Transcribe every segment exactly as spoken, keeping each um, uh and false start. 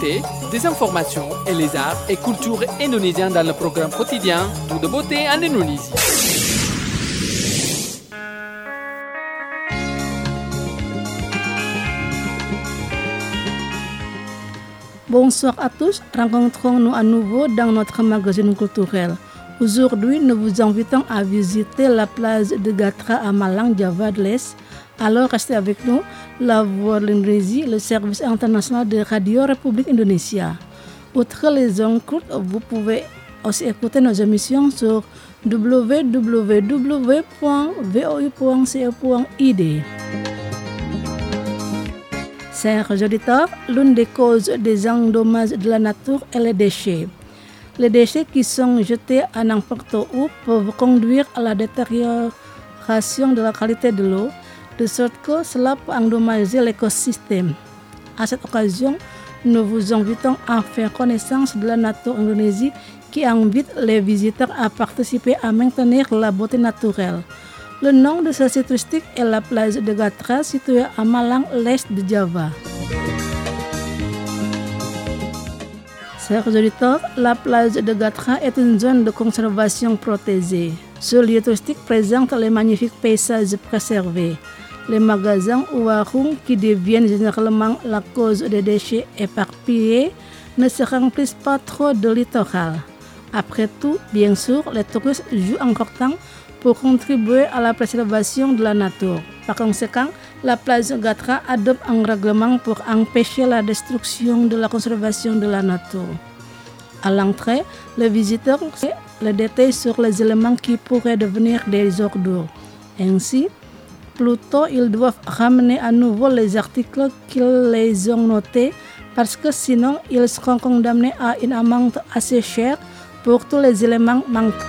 l'actualité, des informations et les arts et cultures indonésiens dans le programme quotidien Tout de beauté en Indonésie. Bonsoir à tous, rencontrons-nous à nouveau dans notre magazine culturel. Aujourd'hui, nous vous invitons à visiter la plage de Gatra à Malang, Java de l'Est. Alors restez avec nous, la Voix de l'Indonésie, le service international de Radio République Indonésia. Outre les ondes courtes, vous pouvez aussi écouter nos émissions sur w w w point v o u point c e point i d. Chers auditeurs, l'une des causes des endommages de la nature est les déchets. Les déchets qui sont jetés à n'importe où peuvent conduire à la détérioration de la qualité de l'eau, de sorte que cela peut endommager l'écosystème. À cette occasion, nous vous invitons à faire connaissance de la nature Indonésie qui invite les visiteurs à participer à maintenir la beauté naturelle. Le nom de ce site touristique est la plage de Gatra située à Malang, l'est de Java. Chers auditeurs, la plage de Gatra est une zone de conservation protégée. Ce lieu touristique présente les magnifiques paysages préservés. Les magasins ou warung qui deviennent généralement la cause des déchets éparpillés ne se remplissent pas trop de littoral. Après tout, bien sûr, les touristes jouent important pour contribuer à la préservation de la nature. Par conséquent, la plage Gatra adopte un règlement pour empêcher la destruction de la conservation de la nature. À l'entrée, les visiteurs ont les détails sur les éléments qui pourraient devenir des ordures. Ainsi, plutôt ils doivent ramener à nouveau les articles qu'ils les ont notés parce que sinon ils seront condamnés à une amende assez chère pour tous les éléments manquants.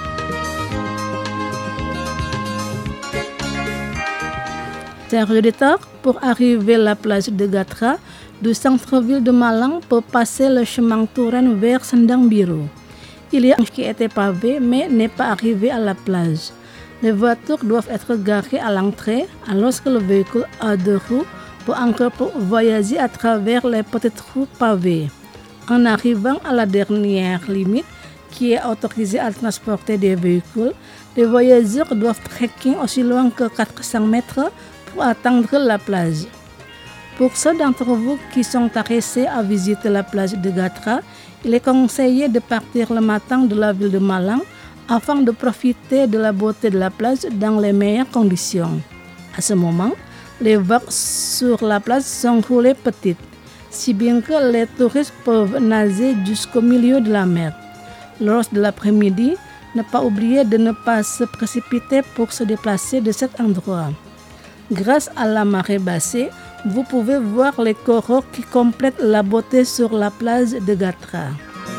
Chers auditeurs, pour arriver à la plage de Gatra, du centre-ville de Malang peut passer le chemin Turen vers Sendang Biru. Il y a un qui était pavé mais n'est pas arrivé à la plage. Les voitures doivent être garées à l'entrée alors que le véhicule à deux roues peut encore voyager à travers les petites roues pavées. En arrivant à la dernière limite, qui est autorisée à transporter des véhicules, les voyageurs doivent trekking aussi loin que quatre cents mètres pour atteindre la plage. Pour ceux d'entre vous qui sont intéressés à visiter la plage de Gatra, il est conseillé de partir le matin de la ville de Malang afin de profiter de la beauté de la plage dans les meilleures conditions. À ce moment, les vagues sur la plage sont roulées petites, si bien que les touristes peuvent nager jusqu'au milieu de la mer. Lors de l'après-midi, ne pas oublier de ne pas se précipiter pour se déplacer de cet endroit. Grâce à la marée bassée, vous pouvez voir les coraux qui complètent la beauté sur la plage de Gatra.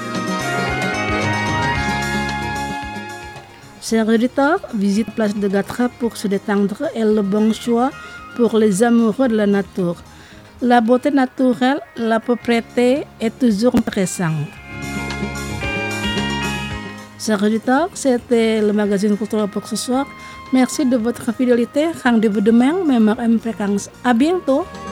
Chers auditeurs, visite la plage de Gatra pour se détendre est le bon choix pour les amoureux de la nature. La beauté naturelle, la propreté est toujours intéressante. Chers auditeurs, c'était le magazine culturel pour ce soir. Merci de votre fidélité. Rendez-vous demain, même heure, même fréquence. À bientôt.